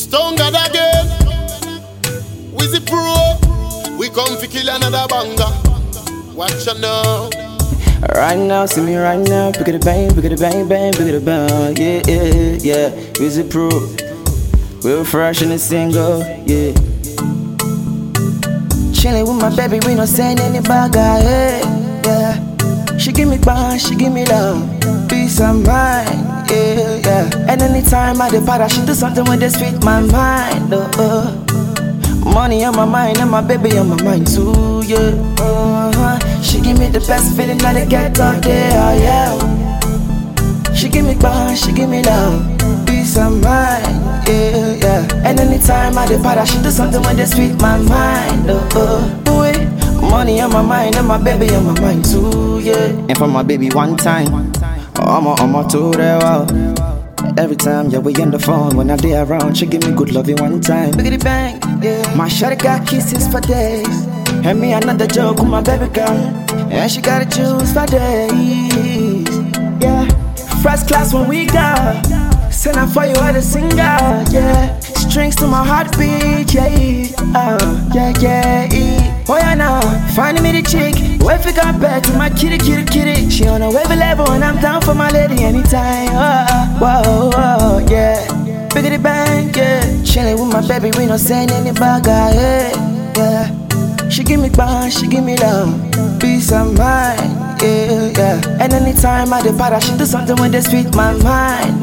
Stone God again. Wizzy Pro. We come to kill another banger. Watch ya now. Right now, see me right now. Pick it a bang, pick it a bang, bang, pick it a bang. Yeah, yeah, yeah. Wizzy Pro. Real fresh in the single, yeah. Chillin' with my baby, we not saying any bagger, yeah. She give me bang, she give me love, peace of mind, yeah, yeah. And anytime I depart, she do something with this sweet my mind, Money on my mind and my baby on my mind too, yeah. She give me the best feeling that I get out there, yeah. She give me bang, she give me love, peace of mind, yeah, yeah. And anytime I depart, she do something with this sweet my mind, Money on my mind and my baby on my mind too, yeah. And for my baby one time, I'ma to the wow. Every time, yeah, we on the phone. When I day around, she give me good loving one time. Biggity bang, yeah. My shawty got kisses for days. And me another joke with my baby girl. And she got a juice for days, yeah. First class when we go. Send her for you as a singer, yeah. Strings to my heartbeat, yeah, yeah, yeah. Oh yeah, now, finding me the chick. Wait for compared to my kitty, kitty, kitty. She on a wavy level and I'm down for my lady anytime. Whoa, whoa, yeah. Biggity bang, yeah. Chillin' with my baby, we not saying any bagger, yeah. She give me bang, she give me love, peace of mind, yeah, yeah. And anytime I depart, she do something with this sweet my mind,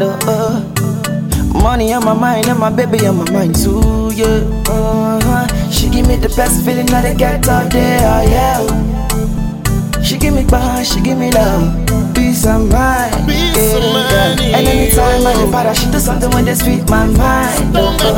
Money on my mind and my baby on my mind too, yeah. She give me the best feeling that I get out there, yeah. She give me bang, she give me love, peace of mind, yeah. And anytime I depart, she do something with this sweet my mind,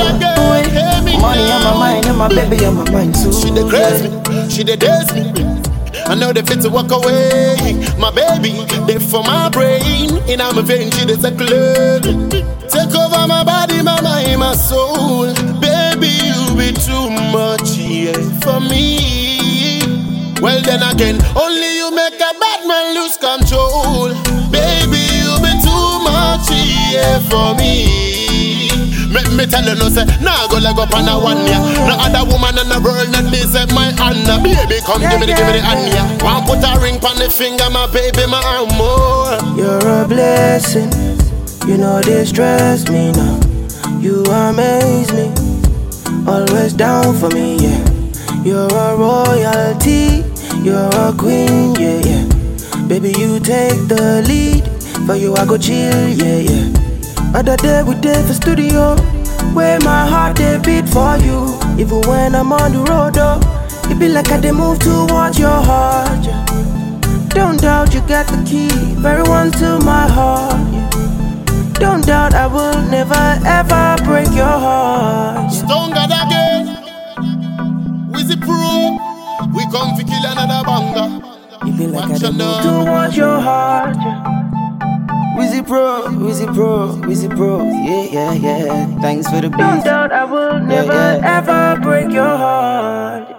Money on my mind and my baby on my mind too. She dey craze me, she dey dance me. I know they fit to walk away. My baby, they for my brain. In my vein, she dey circulate. Take over my body, my mind, my soul. Baby, you be too much, yeah, for me. Well then again, only you make a bad man lose control. Baby, you be too much, yeah, for me. Me tell you no say, nah go leg up on a one ya. No other woman in the world that deserve my honor. Baby, come give me the hand ya. Want put a ring on the finger, my baby, my amor. You're a blessing, you know they stress me now. You amaze me, always down for me, yeah. You're a royalty, you're a queen, yeah, yeah. Baby, you take the lead, for you I go chill, yeah, yeah. Other day we did for studio, where my heart they beat for you. Even when I'm on the road, it be like I they move towards your heart, yeah. Don't doubt you got the key, very one to my heart, yeah. Don't doubt I will never ever break your heart, yeah. Stone God again. Wizzy Pro. We come to kill another banger. It be like I they move towards your heart, yeah. Wizzy Pro, Wizzy Pro, Wizzy Pro, yeah, yeah, yeah. Thanks for the beat. Don't doubt I will never ever break your heart.